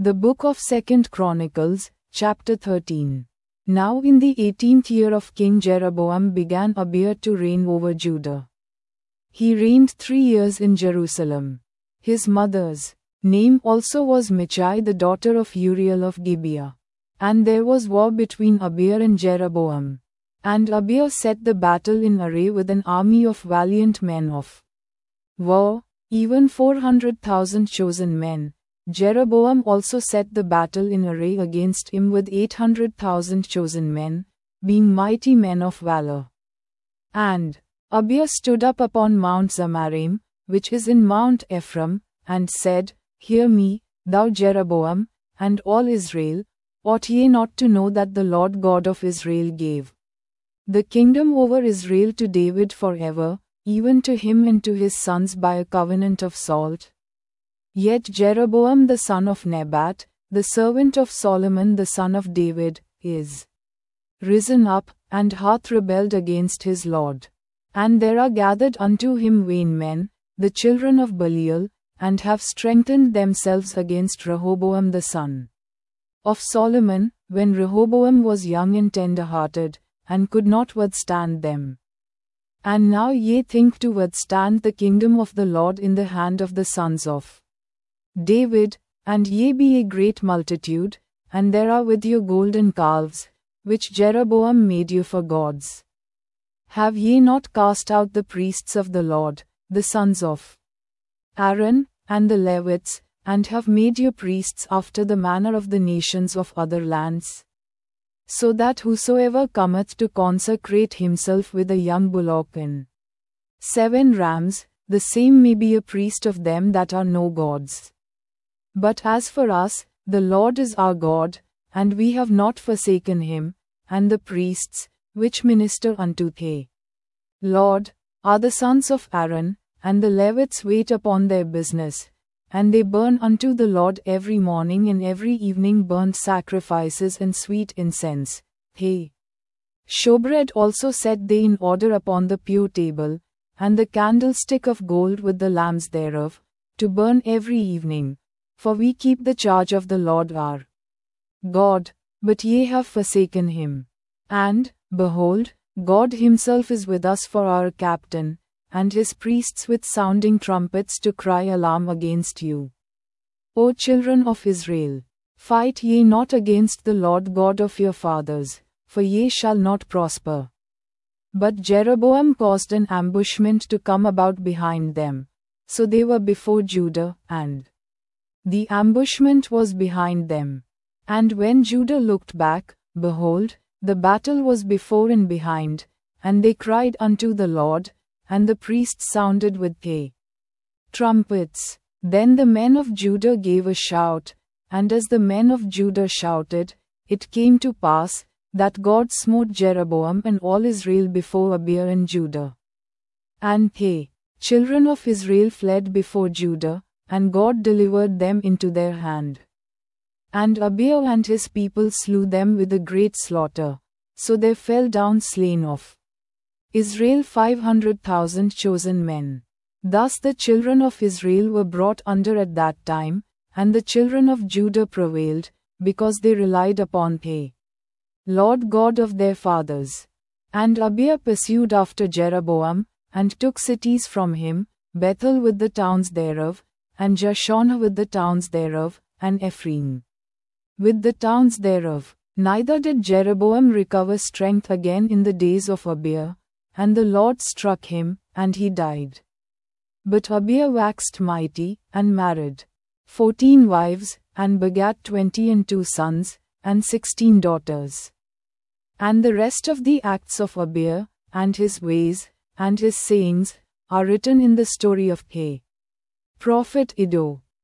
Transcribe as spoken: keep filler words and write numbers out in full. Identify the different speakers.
Speaker 1: The Book of Second Chronicles, chapter thirteen. Now in the eighteenth year of King Jeroboam began Abia to reign over Judah. He reigned three years in Jerusalem. His mother's name also was Michai, the daughter of Uriel of Gibeah. And there was war between Abia and Jeroboam. And Abia set the battle in array with an army of valiant men of war, even four hundred thousand chosen men. Jeroboam also set the battle in array against him with eight hundred thousand chosen men, being mighty men of valor. And Abia stood up upon Mount Zemaraim, which is in Mount Ephraim, and said, Hear me, thou Jeroboam, and all Israel, ought ye not to know that the Lord God of Israel gave the kingdom over Israel to David forever, even to him and to his sons by a covenant of salt? Yet Jeroboam the son of Nebat, the servant of Solomon the son of David, is risen up, and hath rebelled against his Lord. And there are gathered unto him vain men, the children of Belial, and have strengthened themselves against Rehoboam the son of Solomon, when Rehoboam was young and tender-hearted, and could not withstand them. And now ye think to withstand the kingdom of the Lord in the hand of the sons of David, and ye be a great multitude, and there are with you golden calves, which Jeroboam made you for gods. Have ye not cast out the priests of the Lord, the sons of Aaron, and the Levites, and have made you priests after the manner of the nations of other lands? So that whosoever cometh to consecrate himself with a young bullock and seven rams, the same may be a priest of them that are no gods. But as for us, the Lord is our God, and we have not forsaken him, and the priests, which minister unto the Lord, are the sons of Aaron, and the Levites wait upon their business, and they burn unto the Lord every morning and every evening burnt sacrifices and sweet incense. Hey! Showbread also set they in order upon the pure table, and the candlestick of gold with the lamps thereof, to burn every evening. For we keep the charge of the Lord our God, but ye have forsaken him. And, behold, God himself is with us for our captain, and his priests with sounding trumpets to cry alarm against you. O children of Israel, fight ye not against the Lord God of your fathers, for ye shall not prosper. But Jeroboam caused an ambushment to come about behind them, so they were before Judah, and the ambushment was behind them. And when Judah looked back, behold, the battle was before and behind, and they cried unto the Lord, and the priests sounded with their trumpets. Then the men of Judah gave a shout, and as the men of Judah shouted, it came to pass, that God smote Jeroboam and all Israel before Abia and Judah. And they, children of Israel, fled before Judah, and God delivered them into their hand. And Abia and his people slew them with a great slaughter, so there fell down slain of Israel five hundred thousand chosen men. Thus the children of Israel were brought under at that time, and the children of Judah prevailed, because they relied upon the Lord God of their fathers. And Abia pursued after Jeroboam, and took cities from him, Bethel with the towns thereof, and Jeshanah with the towns thereof, and Ephraim with the towns thereof. Neither did Jeroboam recover strength again in the days of Abia, and the Lord struck him, and he died. But Abia waxed mighty, and married fourteen wives, and begat twenty and two sons, and sixteen daughters. And the rest of the acts of Abia, and his ways, and his sayings, are written in the story of the prophet Iddo.